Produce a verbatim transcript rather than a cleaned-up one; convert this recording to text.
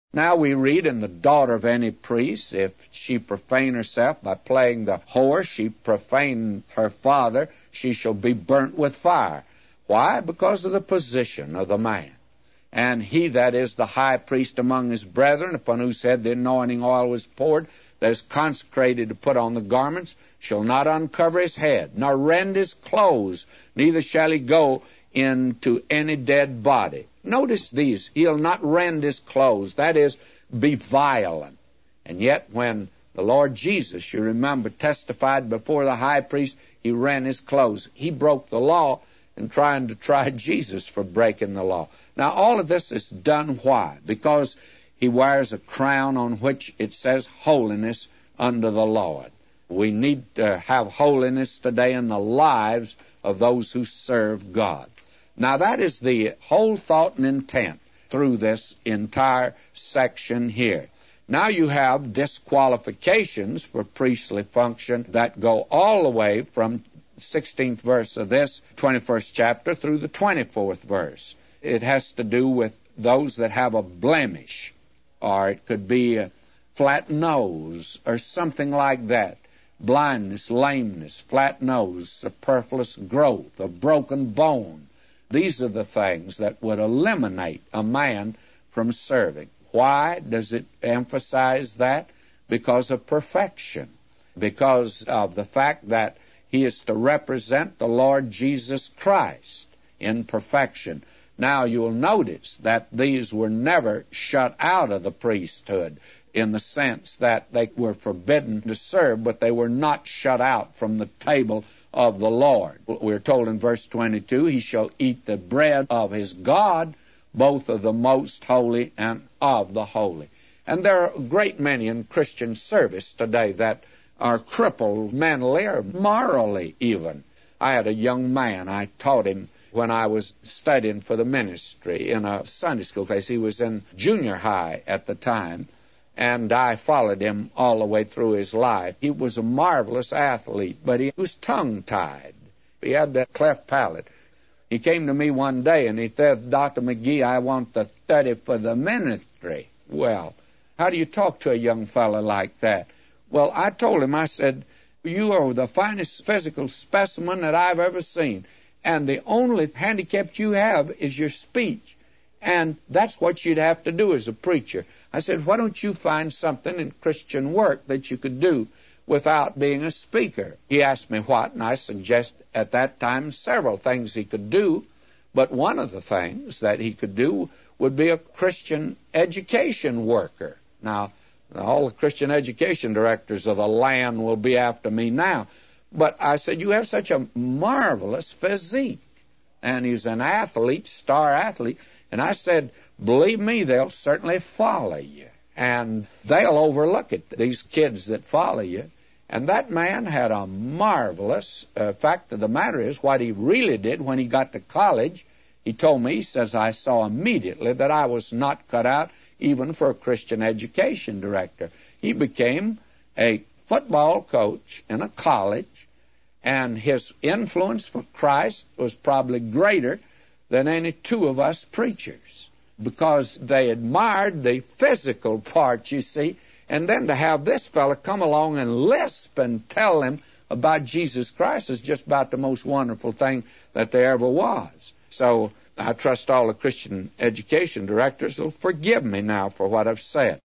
Now we read, in the daughter of any priest, if she profane herself by playing the whore, she profaned her father, she shall be burnt with fire. Why? Because of the position of the man. And he that is the high priest among his brethren, upon whose head the anointing oil was poured, that is consecrated to put on the garments, shall not uncover his head, nor rend his clothes, neither shall he go into any dead body. Notice these. He'll not rend his clothes, that is, be violent. And yet when the Lord Jesus, you remember, testified before the high priest, he rent his clothes. He broke the law in trying to try Jesus for breaking the law. Now, all of this is done why? Because he wears a crown on which it says holiness unto the Lord. We need to have holiness today in the lives of those who serve God. Now, that is the whole thought and intent through this entire section here. Now you have disqualifications for priestly function that go all the way from the sixteenth verse of this twenty-first chapter through the twenty-fourth verse. It has to do with those that have a blemish, or it could be a flat nose or something like that. Blindness, lameness, flat nose, superfluous growth, a broken bone. These are the things that would eliminate a man from serving. Why does it emphasize that? Because of perfection. Because of the fact that he is to represent the Lord Jesus Christ in perfection. Now, you'll notice that these were never shut out of the priesthood in the sense that they were forbidden to serve, but they were not shut out from the table of the Lord. We're told in verse twenty-two, he shall eat the bread of his God, both of the most holy and of the holy. And there are a great many in Christian service today that are crippled mentally or morally even. I had a young man, I taught him when I was studying for the ministry in a Sunday school class. He was in junior high at the time, and I followed him all the way through his life. He was a marvelous athlete, but he was tongue-tied. He had that cleft palate. He came to me one day, and he said, Doctor McGee, I want to study for the ministry. Well, how do you talk to a young fellow like that? Well, I told him, I said, you are the finest physical specimen that I've ever seen, and the only handicap you have is your speech. And that's what you'd have to do as a preacher. I said, why don't you find something in Christian work that you could do without being a speaker? He asked me what, and I suggested at that time several things he could do, but one of the things that he could do would be a Christian education worker. Now, all the Christian education directors of the land will be after me now, but I said, you have such a marvelous physique, and he's an athlete, star athlete. And I said, believe me, they'll certainly follow you. And they'll overlook it, these kids that follow you. And that man had a marvelous uh, fact of the matter is, what he really did when he got to college, he told me, he says, I saw immediately that I was not cut out even for a Christian education director. He became a football coach in a college, and his influence for Christ was probably greater than any two of us preachers, because they admired the physical part, you see, and then to have this fella come along and lisp and tell them about Jesus Christ is just about the most wonderful thing that there ever was. So I trust all the Christian education directors will forgive me now for what I've said.